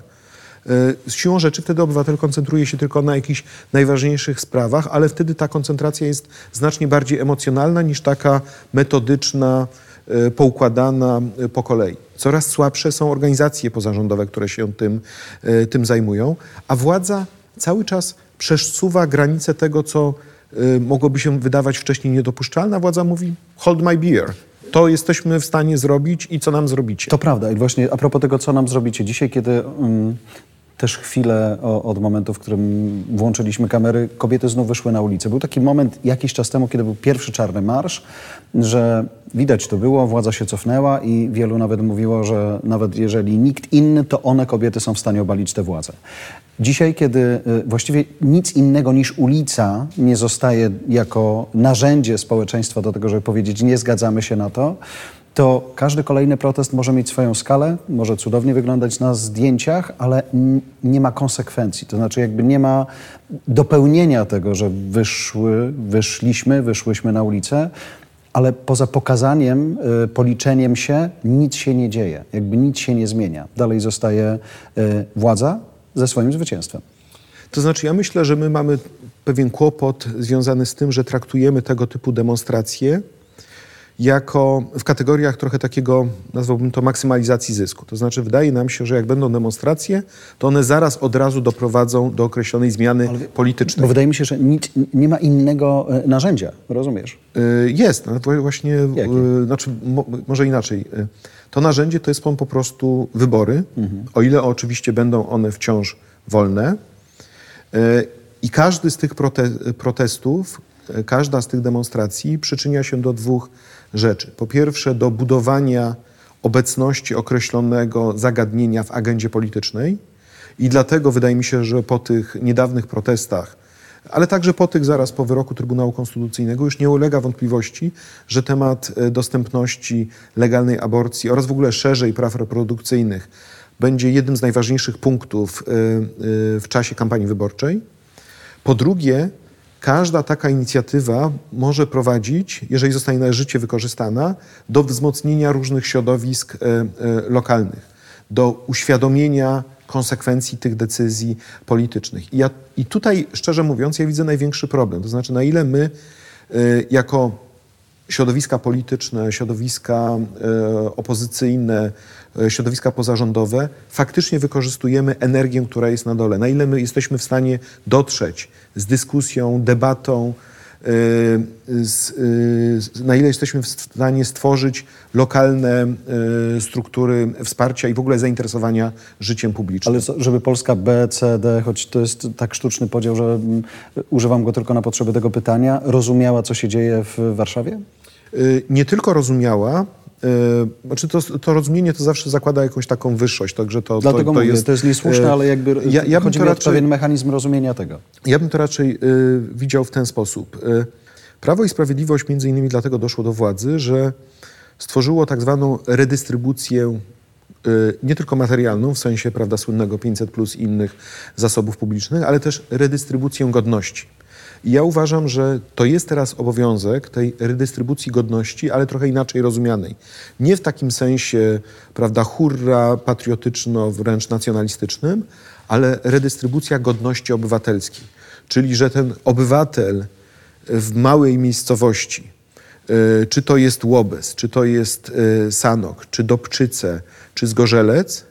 Z siłą rzeczy wtedy obywatel koncentruje się tylko na jakichś najważniejszych sprawach, ale wtedy ta koncentracja jest znacznie bardziej emocjonalna niż taka metodyczna, e, poukładana e, po kolei. Coraz słabsze są organizacje pozarządowe, które się tym, e, tym zajmują, a władza cały czas przesuwa granice tego, co e, mogłoby się wydawać wcześniej niedopuszczalne. A władza mówi hold my beer. To jesteśmy w stanie zrobić i co nam zrobicie. To prawda. I właśnie a propos tego, co nam zrobicie dzisiaj, kiedy um, też chwilę o, od momentu, w którym włączyliśmy kamery, kobiety znów wyszły na ulicę. Był taki moment jakiś czas temu, kiedy był pierwszy czarny marsz, że widać to było, władza się cofnęła i wielu nawet mówiło, że nawet jeżeli nikt inny, to one, kobiety, są w stanie obalić tę władzę. Dzisiaj, kiedy y, właściwie nic innego niż ulica nie zostaje jako narzędzie społeczeństwa do tego, żeby powiedzieć nie zgadzamy się na to, to każdy kolejny protest może mieć swoją skalę, może cudownie wyglądać na zdjęciach, ale n- nie ma konsekwencji. To znaczy jakby nie ma dopełnienia tego, że wyszły, wyszliśmy, wyszłyśmy na ulicę, ale poza pokazaniem, y, policzeniem się, nic się nie dzieje. Jakby nic się nie zmienia. Dalej zostaje y, władza ze swoim zwycięstwem. To znaczy, ja myślę, że my mamy pewien kłopot związany z tym, że traktujemy tego typu demonstracje jako w kategoriach trochę takiego, nazwałbym to, maksymalizacji zysku. To znaczy, wydaje nam się, że jak będą demonstracje, to one zaraz od razu doprowadzą do określonej zmiany politycznej. Bo wydaje mi się, że nic, nie ma innego y, narzędzia, rozumiesz? Y, Jest, ale to właśnie, Jakie? y, znaczy mo, może inaczej. Y, To narzędzie to jest po prostu wybory, mhm. o ile oczywiście będą one wciąż wolne. Y, I każdy z tych prote, protestów, y, każda z tych demonstracji przyczynia się do dwóch rzeczy. Po pierwsze, do budowania obecności określonego zagadnienia w agendzie politycznej i dlatego wydaje mi się, że po tych niedawnych protestach, ale także po tych zaraz po wyroku Trybunału Konstytucyjnego już nie ulega wątpliwości, że temat e, dostępności legalnej aborcji oraz w ogóle szerzej praw reprodukcyjnych będzie jednym z najważniejszych punktów e, e, w czasie kampanii wyborczej. Po drugie, każda taka inicjatywa może prowadzić, jeżeli zostanie należycie wykorzystana, do wzmocnienia różnych środowisk e, e, lokalnych, do uświadomienia konsekwencji tych decyzji politycznych. I, ja, I tutaj, szczerze mówiąc, ja widzę największy problem. To znaczy, na ile my y, jako środowiska polityczne, środowiska y, opozycyjne, y, środowiska pozarządowe faktycznie wykorzystujemy energię, która jest na dole. Na ile my jesteśmy w stanie dotrzeć z dyskusją, debatą, Z, na ile jesteśmy w stanie stworzyć lokalne struktury wsparcia i w ogóle zainteresowania życiem publicznym. Ale co, żeby Polska B, C, D, choć to jest tak sztuczny podział, że mm, używam go tylko na potrzeby tego pytania, rozumiała, co się dzieje w Warszawie? Nie tylko rozumiała, Yy, znaczy to, to rozumienie to zawsze zakłada jakąś taką wyższość, także to, Dlatego to, to mówię, jest... to jest niesłuszne, yy, ale jakby ja, ja chodzi bym mi to o raczej, pewien mechanizm rozumienia tego. Ja bym to raczej yy, widział w ten sposób. Yy, Prawo i Sprawiedliwość między innymi dlatego doszło do władzy, że stworzyło tak zwaną redystrybucję yy, nie tylko materialną, w sensie, prawda, słynnego pięćset plus i innych zasobów publicznych, ale też redystrybucję godności. I ja uważam, że to jest teraz obowiązek tej redystrybucji godności, ale trochę inaczej rozumianej. Nie w takim sensie, prawda, hurra, patriotyczno, wręcz nacjonalistycznym, ale redystrybucja godności obywatelskiej. Czyli, że ten obywatel w małej miejscowości, y, czy to jest Łobez, czy to jest y, Sanok, czy Dobczyce, czy Zgorzelec,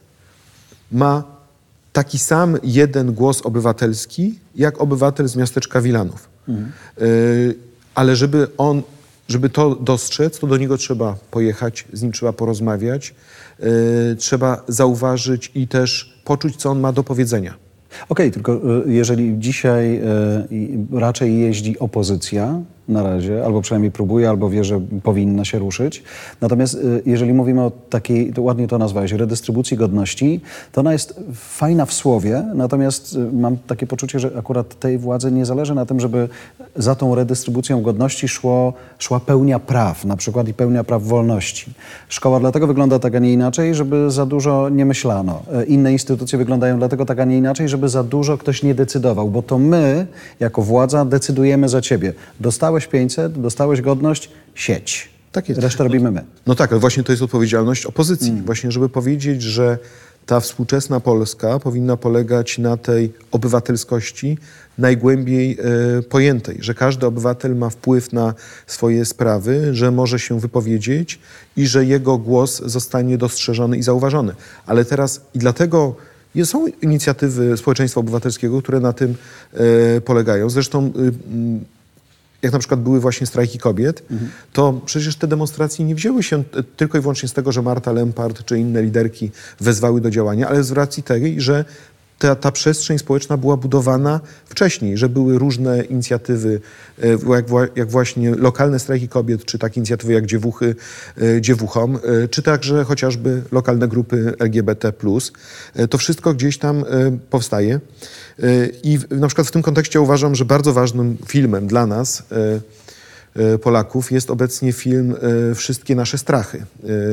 ma taki sam jeden głos obywatelski, jak obywatel z miasteczka Wilanów. Mhm. Y, ale żeby on, żeby to dostrzec, to do niego trzeba pojechać, z nim trzeba porozmawiać, y, trzeba zauważyć i też poczuć, co on ma do powiedzenia. Okej, okay, tylko jeżeli dzisiaj y, raczej jeździ opozycja na razie, albo przynajmniej próbuje, albo wie, że powinna się ruszyć. Natomiast y, jeżeli mówimy o takiej, to ładnie to nazwałeś, redystrybucji godności, to ona jest fajna w słowie, natomiast y, mam takie poczucie, że akurat tej władzy nie zależy na tym, żeby za tą redystrybucją godności szło, szła pełnia praw, na przykład i pełnia praw wolności. Szkoła dlatego wygląda tak, a nie inaczej, żeby za dużo nie myślano. Y, inne instytucje wyglądają dlatego tak, a nie inaczej, żeby za dużo ktoś nie decydował, bo to my, jako władza, decydujemy za ciebie. Dostałeś pięćset, dostałeś godność, sieć. Tak jest. Resztę robimy my. No tak, ale właśnie to jest odpowiedzialność opozycji. Mm. Właśnie, żeby powiedzieć, że ta współczesna Polska powinna polegać na tej obywatelskości najgłębiej e, pojętej, że każdy obywatel ma wpływ na swoje sprawy, że może się wypowiedzieć i że jego głos zostanie dostrzeżony i zauważony. Ale teraz i dlatego są inicjatywy społeczeństwa obywatelskiego, które na tym e, polegają. Zresztą e, jak na przykład były właśnie strajki kobiet, mhm. to przecież te demonstracje nie wzięły się tylko i wyłącznie z tego, że Marta Lempart czy inne liderki wezwały do działania, ale z racji tej, że ta, ta przestrzeń społeczna była budowana wcześniej, że były różne inicjatywy, jak, jak właśnie lokalne strajki kobiet, czy takie inicjatywy jak Dziewuchy, Dziewuchom, czy także chociażby lokalne grupy L G B T plus. To wszystko gdzieś tam powstaje. I na przykład w tym kontekście uważam, że bardzo ważnym filmem dla nas, Polaków, jest obecnie film Wszystkie nasze strachy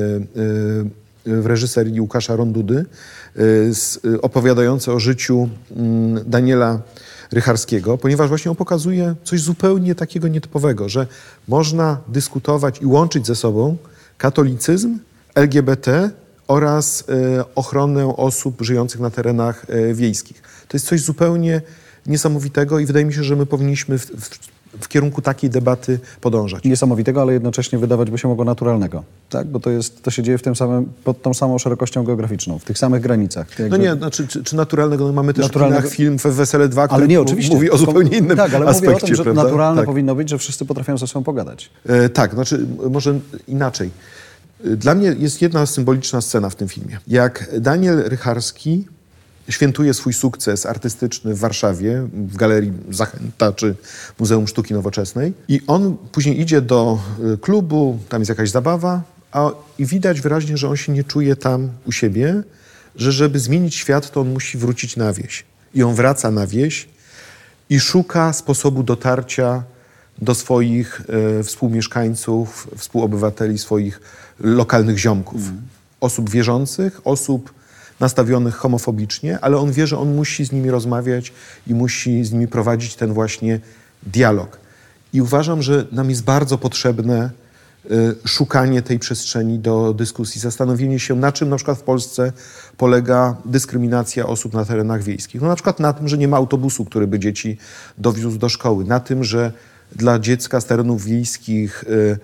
w reżyserii Łukasza Rondudy, opowiadający o życiu Daniela Rycharskiego, ponieważ właśnie on pokazuje coś zupełnie takiego nietypowego, że można dyskutować i łączyć ze sobą katolicyzm, L G B T oraz ochronę osób żyjących na terenach wiejskich. To jest coś zupełnie niesamowitego i wydaje mi się, że my powinniśmy w, w, w kierunku takiej debaty podążać. Niesamowitego, ale jednocześnie wydawać by się mogło naturalnego, tak? Bo to, jest, to się dzieje w tym samym, pod tą samą szerokością geograficzną, w tych samych granicach. Jakby... No nie, znaczy, czy, czy naturalnego, no mamy też naturalnego... w film Wesele dwa, który ale nie, oczywiście. mówi o zupełnie innym tak, ale aspekcie. mówię o tym, że prawda? naturalne tak. powinno być, że wszyscy potrafią ze sobą pogadać. E, tak, znaczy może inaczej. Dla mnie jest jedna symboliczna scena w tym filmie. Jak Daniel Rycharski świętuje swój sukces artystyczny w Warszawie, w Galerii Zachęta czy Muzeum Sztuki Nowoczesnej. I on później idzie do klubu, tam jest jakaś zabawa, a i widać wyraźnie, że on się nie czuje tam u siebie, że żeby zmienić świat, to on musi wrócić na wieś. I on wraca na wieś i szuka sposobu dotarcia do swoich e, współmieszkańców, współobywateli, swoich lokalnych ziomków. Mm. Osób wierzących, osób nastawionych homofobicznie, ale on wie, że on musi z nimi rozmawiać i musi z nimi prowadzić ten właśnie dialog. I uważam, że nam jest bardzo potrzebne y, szukanie tej przestrzeni do dyskusji, zastanowienie się, na czym na przykład w Polsce polega dyskryminacja osób na terenach wiejskich. No na przykład na tym, że nie ma autobusu, który by dzieci dowiózł do szkoły, na tym, że dla dziecka z terenów wiejskich y,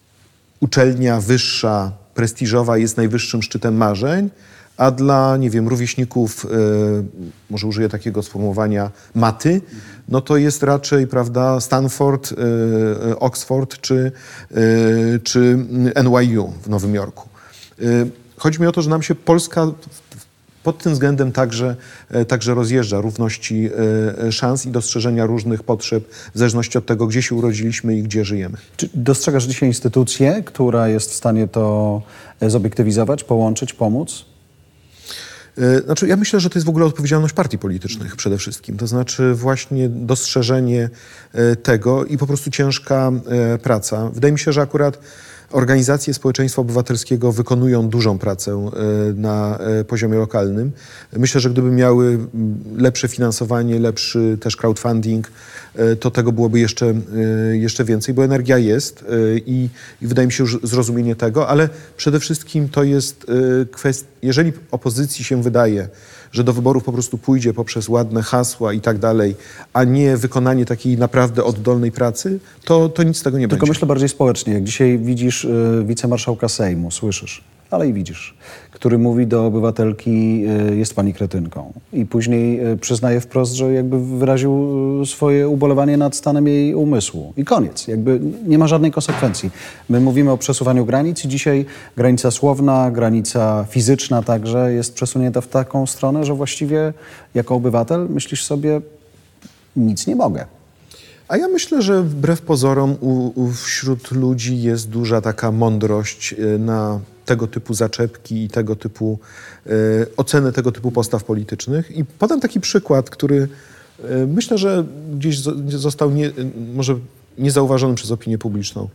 uczelnia wyższa, prestiżowa jest najwyższym szczytem marzeń, a dla, nie wiem, rówieśników, y, może użyję takiego sformułowania, maty, no to jest raczej, prawda, Stanford, y, Oxford czy, y, czy N Y U w Nowym Jorku. Y, chodzi mi o to, że nam się Polska pod tym względem także, także rozjeżdża równości szans i dostrzeżenia różnych potrzeb w zależności od tego, gdzie się urodziliśmy i gdzie żyjemy. Czy dostrzegasz dzisiaj instytucję, która jest w stanie to zobiektywizować, połączyć, pomóc? Znaczy, ja myślę, że to jest w ogóle odpowiedzialność partii politycznych przede wszystkim. To znaczy właśnie dostrzeżenie tego i po prostu ciężka praca. Wydaje mi się, że akurat organizacje społeczeństwa obywatelskiego wykonują dużą pracę na poziomie lokalnym. Myślę, że gdyby miały lepsze finansowanie, lepszy też crowdfunding, to tego byłoby jeszcze, jeszcze więcej, bo energia jest i, i wydaje mi się już zrozumienie tego, ale przede wszystkim to jest kwestia, jeżeli opozycji się wydaje, że do wyborów po prostu pójdzie poprzez ładne hasła i tak dalej, a nie wykonanie takiej naprawdę oddolnej pracy, to, to nic z tego nie Tylko będzie. Tylko myślę bardziej społecznie. Jak dzisiaj widzisz y, wicemarszałka Sejmu, słyszysz, ale i widzisz, który mówi do obywatelki, y, jest pani kretynką. I później y, przyznaje wprost, że jakby wyraził y, swoje ubolewanie nad stanem jej umysłu. I koniec. Jakby nie ma żadnej konsekwencji. My mówimy o przesuwaniu granic i dzisiaj granica słowna, granica fizyczna także jest przesunięta w taką stronę, że właściwie jako obywatel myślisz sobie, nic nie mogę. A ja myślę, że wbrew pozorom u, u, wśród ludzi jest duża taka mądrość na tego typu zaczepki i tego typu e, ocenę tego typu postaw politycznych. I podam taki przykład, który e, myślę, że gdzieś został nie, może niezauważony przez opinię publiczną.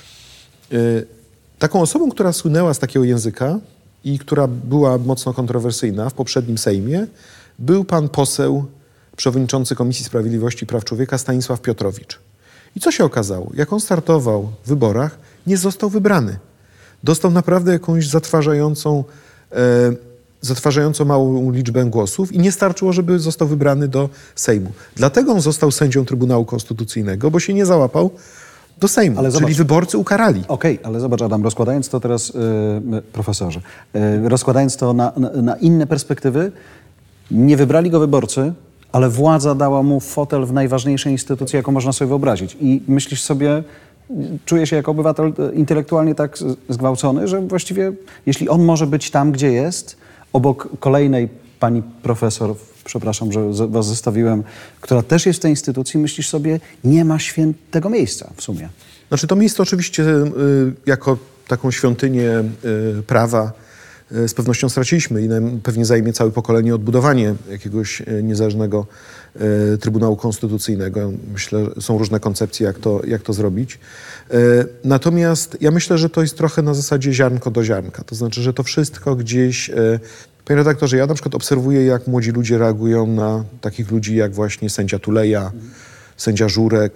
E, taką osobą, która słynęła z takiego języka i która była mocno kontrowersyjna w poprzednim Sejmie, był pan poseł przewodniczący Komisji Sprawiedliwości i Praw Człowieka Stanisław Piotrowicz. I co się okazało? Jak on startował w wyborach, nie został wybrany. Dostał naprawdę jakąś zatrważającą, e, zatrważająco małą liczbę głosów i nie starczyło, żeby został wybrany do Sejmu. Dlatego on został sędzią Trybunału Konstytucyjnego, bo się nie załapał do Sejmu, ale czyli zobacz, wyborcy ukarali. Okej, okay, ale zobacz Adam, rozkładając to teraz, yy, profesorze, yy, rozkładając to na, na, na inne perspektywy, nie wybrali go wyborcy, ale władza dała mu fotel w najważniejszej instytucji, jaką można sobie wyobrazić. I myślisz sobie, czuję się jako obywatel intelektualnie tak zgwałcony, że właściwie jeśli on może być tam, gdzie jest, obok kolejnej pani profesor, przepraszam, że was zostawiłem, która też jest w tej instytucji, myślisz sobie, nie ma świętego miejsca w sumie. Znaczy to miejsce oczywiście y, jako taką świątynię y, prawa z pewnością straciliśmy i nam pewnie zajmie całe pokolenie odbudowanie jakiegoś niezależnego e, Trybunału Konstytucyjnego. Myślę, że są różne koncepcje, jak to, jak to zrobić. E, natomiast ja myślę, że to jest trochę na zasadzie ziarnko do ziarnka. To znaczy, że to wszystko gdzieś... E, panie redaktorze, ja na przykład obserwuję, jak młodzi ludzie reagują na takich ludzi jak właśnie sędzia Tuleja, mhm. sędzia Żurek.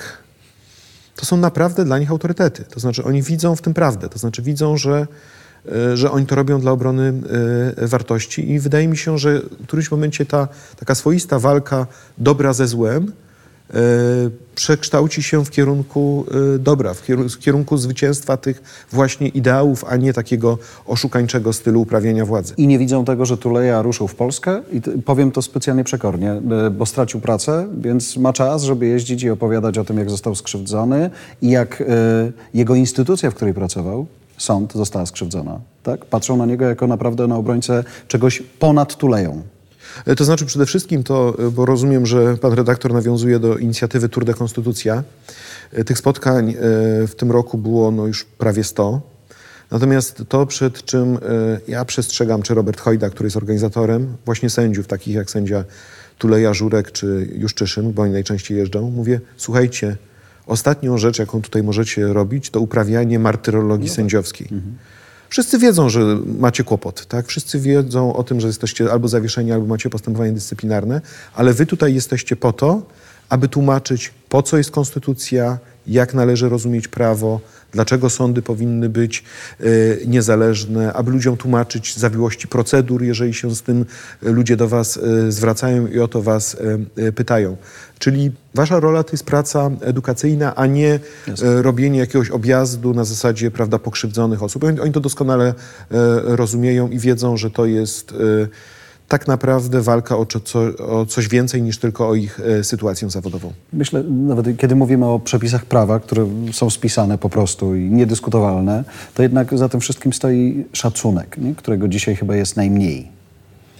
To są naprawdę dla nich autorytety. To znaczy, oni widzą w tym prawdę. To znaczy, widzą, że że oni to robią dla obrony y, wartości i wydaje mi się, że w którymś momencie ta taka swoista walka dobra ze złem y, przekształci się w kierunku y, dobra, w kierunku, w kierunku zwycięstwa tych właśnie ideałów, a nie takiego oszukańczego stylu uprawiania władzy. I nie widzą tego, że Tuleja ruszył w Polskę i t- powiem to specjalnie przekornie, y, bo stracił pracę, więc ma czas, żeby jeździć i opowiadać o tym, jak został skrzywdzony i jak y, jego instytucja, w której pracował, sąd, została skrzywdzona. Tak? Patrzą na niego jako naprawdę na obrońcę czegoś ponad Tuleją. To znaczy przede wszystkim to, bo rozumiem, że pan redaktor nawiązuje do inicjatywy Tour de Konstytucja. Tych spotkań w tym roku było no już prawie sto. Natomiast to, przed czym ja przestrzegam, czy Robert Hojda, który jest organizatorem, właśnie sędziów, takich jak sędzia Tuleja, Żurek czy Juszczyszyn, bo oni najczęściej jeżdżą, mówię, słuchajcie, ostatnią rzecz, jaką tutaj możecie robić, to uprawianie martyrologii no sędziowskiej. Mhm. Wszyscy wiedzą, że macie kłopot, tak? Wszyscy wiedzą o tym, że jesteście albo zawieszeni, albo macie postępowanie dyscyplinarne, ale wy tutaj jesteście po to, aby tłumaczyć, po co jest konstytucja, jak należy rozumieć prawo, dlaczego sądy powinny być y, niezależne, aby ludziom tłumaczyć zawiłości procedur, jeżeli się z tym ludzie do was y, zwracają i o to was y, y, pytają. Czyli wasza rola to jest praca edukacyjna, a nie y, robienie jakiegoś objazdu na zasadzie, prawda, pokrzywdzonych osób. Oni, oni to doskonale y, rozumieją i wiedzą, że to jest y, tak naprawdę walka o, co, o coś więcej niż tylko o ich e, sytuację zawodową. Myślę, nawet kiedy mówimy o przepisach prawa, które są spisane po prostu i niedyskutowalne, to jednak za tym wszystkim stoi szacunek, nie? Którego dzisiaj chyba jest najmniej.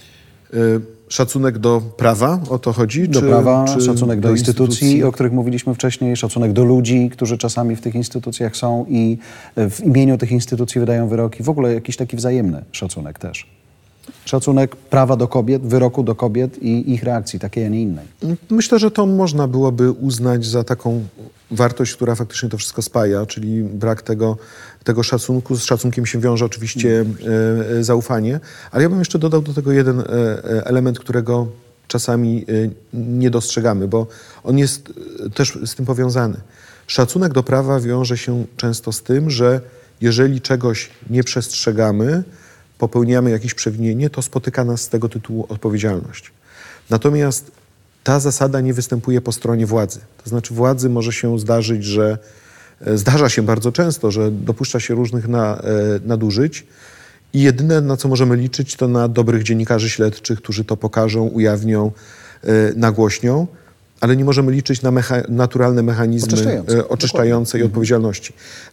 Szacunek do prawa, o to chodzi? Do czy, prawa, czy szacunek do, do instytucji, instytucji, o których mówiliśmy wcześniej, szacunek do ludzi, którzy czasami w tych instytucjach są i w imieniu tych instytucji wydają wyroki. W ogóle jakiś taki wzajemny szacunek też. Szacunek prawa do kobiet, wyroku do kobiet i ich reakcji, takiej, a nie innej. Myślę, że to można byłoby uznać za taką wartość, która faktycznie to wszystko spaja, czyli brak tego, tego szacunku. Z szacunkiem się wiąże oczywiście e, zaufanie, ale ja bym jeszcze dodał do tego jeden e, element, którego czasami e, nie dostrzegamy, bo on jest też z tym powiązany. Szacunek do prawa wiąże się często z tym, że jeżeli czegoś nie przestrzegamy, popełniamy jakieś przewinienie, to spotyka nas z tego tytułu odpowiedzialność. Natomiast ta zasada nie występuje po stronie władzy. To znaczy władzy może się zdarzyć, że zdarza się bardzo często, że dopuszcza się różnych na, nadużyć i jedyne, na co możemy liczyć, to na dobrych dziennikarzy śledczych, którzy to pokażą, ujawnią, nagłośnią, ale nie możemy liczyć na mecha- naturalne mechanizmy oczyszczające, oczyszczające i odpowiedzialności.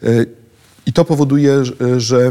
I to powoduje, że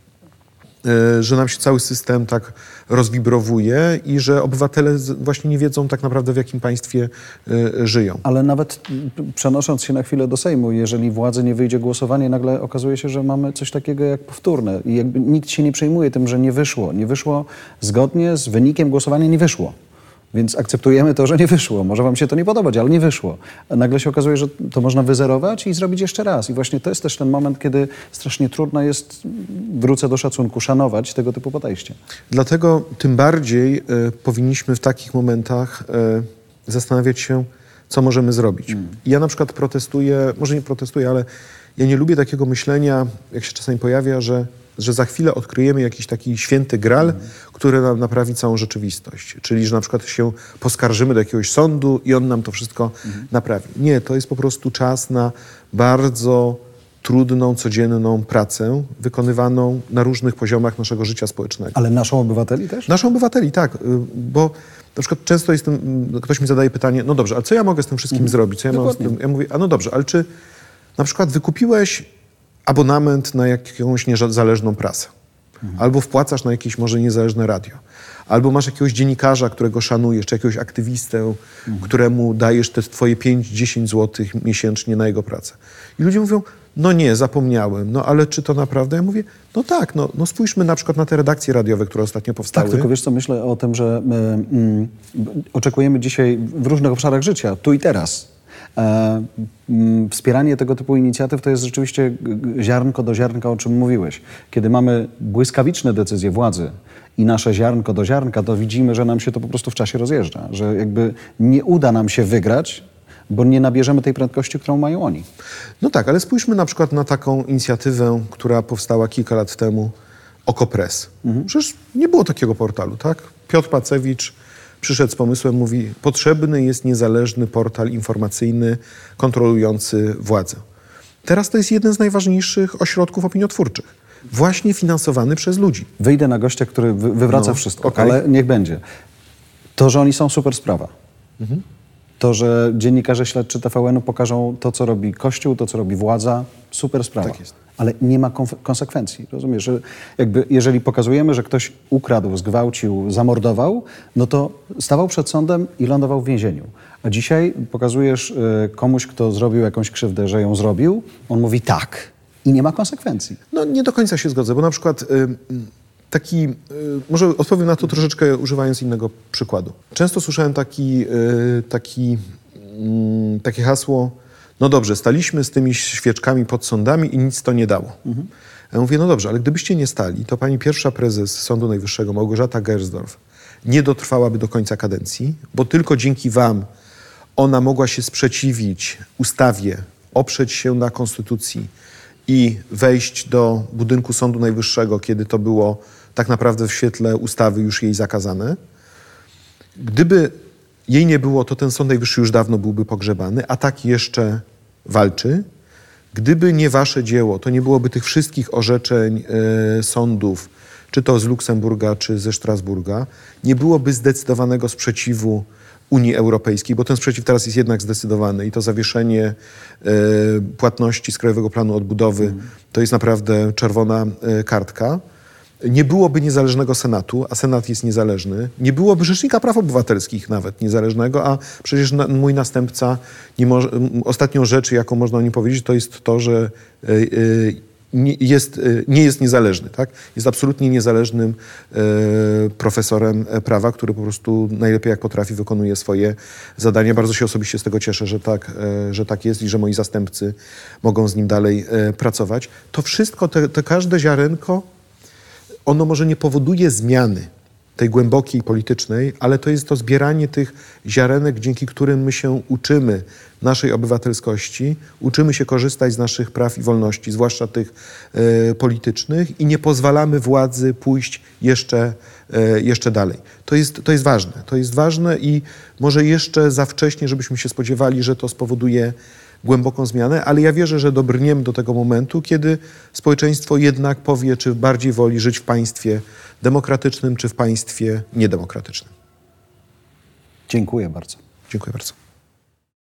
że nam się cały system tak rozwibrowuje i że obywatele właśnie nie wiedzą tak naprawdę, w jakim państwie żyją. Ale nawet przenosząc się na chwilę do Sejmu, jeżeli władzy nie wyjdzie głosowanie, nagle okazuje się, że mamy coś takiego jak powtórne i jakby nikt się nie przejmuje tym, że nie wyszło. Nie wyszło zgodnie z wynikiem głosowania, nie wyszło. Więc akceptujemy to, że nie wyszło. Może wam się to nie podobać, ale nie wyszło. A nagle się okazuje, że to można wyzerować i zrobić jeszcze raz. I właśnie to jest też ten moment, kiedy strasznie trudno jest, wrócę do szacunku, szanować tego typu podejście. Dlatego tym bardziej y, powinniśmy w takich momentach y, zastanawiać się, co możemy zrobić. Mm. Ja na przykład protestuję, może nie protestuję, ale ja nie lubię takiego myślenia, jak się czasami pojawia, że że za chwilę odkryjemy jakiś taki święty gral, mhm. który nam naprawi całą rzeczywistość. Czyli, że na przykład się poskarżymy do jakiegoś sądu i on nam to wszystko mhm. naprawi. Nie, to jest po prostu czas na bardzo trudną, codzienną pracę wykonywaną na różnych poziomach naszego życia społecznego. Ale naszą obywateli też? Naszą obywateli, tak. Bo na przykład często jest tym, ktoś mi zadaje pytanie, no dobrze, ale co ja mogę z tym wszystkim mhm. zrobić? Co ja, mam z tym? Ja mówię, a no dobrze, ale czy na przykład wykupiłeś abonament na jakąś niezależną prasę. Mhm. Albo wpłacasz na jakieś może niezależne radio. Albo masz jakiegoś dziennikarza, którego szanujesz, czy jakiegoś aktywistę, mhm. któremu dajesz te twoje pięć dziesięć złotych miesięcznie na jego pracę. I ludzie mówią, no nie, zapomniałem. No ale czy to naprawdę? Ja mówię, no tak, no, no spójrzmy na przykład na te redakcje radiowe, które ostatnio powstały. Tak, tylko wiesz co, myślę o tym, że my, mm, oczekujemy dzisiaj w różnych obszarach życia, tu i teraz. E, m, wspieranie tego typu inicjatyw to jest rzeczywiście ziarnko do ziarnka, o czym mówiłeś. Kiedy mamy błyskawiczne decyzje władzy i nasze ziarnko do ziarnka, to widzimy, że nam się to po prostu w czasie rozjeżdża. Że jakby nie uda nam się wygrać, bo nie nabierzemy tej prędkości, którą mają oni. No tak, ale spójrzmy na przykład na taką inicjatywę, która powstała kilka lat temu, Okopres. Mhm. Przecież nie było takiego portalu, tak? Piotr Pacewicz przyszedł z pomysłem, mówi, potrzebny jest niezależny portal informacyjny kontrolujący władzę. Teraz to jest jeden z najważniejszych ośrodków opiniotwórczych. Właśnie finansowany przez ludzi. Wyjdę na gościa, który wy- wywraca no, wszystko, okay. ale niech będzie. To, że oni są super sprawa. Mhm. To, że dziennikarze śledczy T V N-u pokażą to, co robi Kościół, to, co robi władza, super sprawa. Tak jest. Ale nie ma konf- konsekwencji. Rozumiesz, że jakby jeżeli pokazujemy, że ktoś ukradł, zgwałcił, zamordował, no to stawał przed sądem i lądował w więzieniu. A dzisiaj pokazujesz y, komuś, kto zrobił jakąś krzywdę, że ją zrobił, on mówi tak i nie ma konsekwencji. No nie do końca się zgodzę, bo na przykład y, taki, y, może odpowiem na to troszeczkę używając innego przykładu. Często słyszałem taki, y, taki, y, takie hasło, no dobrze, staliśmy z tymi świeczkami pod sądami i nic to nie dało. Mhm. Ja mówię, no dobrze, ale gdybyście nie stali, to pani pierwsza prezes Sądu Najwyższego, Małgorzata Gersdorf, nie dotrwałaby do końca kadencji, bo tylko dzięki wam ona mogła się sprzeciwić ustawie, oprzeć się na konstytucji i wejść do budynku Sądu Najwyższego, kiedy to było tak naprawdę w świetle ustawy już jej zakazane. Gdyby jej nie było, to ten Sąd Najwyższy już dawno byłby pogrzebany, a tak jeszcze walczy. Gdyby nie wasze dzieło, to nie byłoby tych wszystkich orzeczeń e, sądów, czy to z Luksemburga, czy ze Strasburga. Nie byłoby zdecydowanego sprzeciwu Unii Europejskiej, bo ten sprzeciw teraz jest jednak zdecydowany i to zawieszenie e, płatności z Krajowego Planu Odbudowy mm. to jest naprawdę czerwona e, kartka. nie byłoby niezależnego Senatu, a Senat jest niezależny, nie byłoby Rzecznika Praw Obywatelskich nawet niezależnego, a przecież na, mój następca, nie może, ostatnią rzecz, jaką można o nim powiedzieć, to jest to, że y, y, nie jest, nie jest niezależny, tak? Jest absolutnie niezależnym e, profesorem prawa, który po prostu najlepiej jak potrafi wykonuje swoje zadania. Bardzo się osobiście z tego cieszę, że tak, e, że tak jest i że moi zastępcy mogą z nim dalej e, pracować. To wszystko, te, te każde ziarenko, ono może nie powoduje zmiany tej głębokiej politycznej, ale to jest to zbieranie tych ziarenek, dzięki którym my się uczymy naszej obywatelskości, uczymy się korzystać z naszych praw i wolności, zwłaszcza tych e, politycznych i nie pozwalamy władzy pójść jeszcze, e, jeszcze dalej. To jest, to jest ważne. To jest ważne i może jeszcze za wcześnie, żebyśmy się spodziewali, że to spowoduje głęboką zmianę, ale ja wierzę, że dobrniemy do tego momentu, kiedy społeczeństwo jednak powie, czy bardziej woli żyć w państwie demokratycznym, czy w państwie niedemokratycznym. Dziękuję bardzo. Dziękuję bardzo.